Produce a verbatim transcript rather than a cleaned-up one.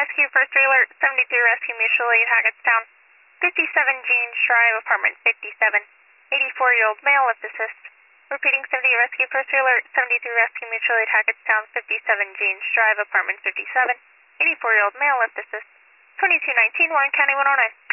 Rescue First Alert, seventy-three Rescue Mutual Aid, Hackettstown. fifty-seven James Drive, apartment fifty-seven. eighty-four-year-old male, lift assist. Repeating, seventy Rescue First Alert, seventy-three Rescue Mutual Aid, Hackettstown. fifty-seven James Drive, apartment fifty-seven. eighty-four-year-old male, lift assist. twenty-two nineteen, Warren County one oh nine.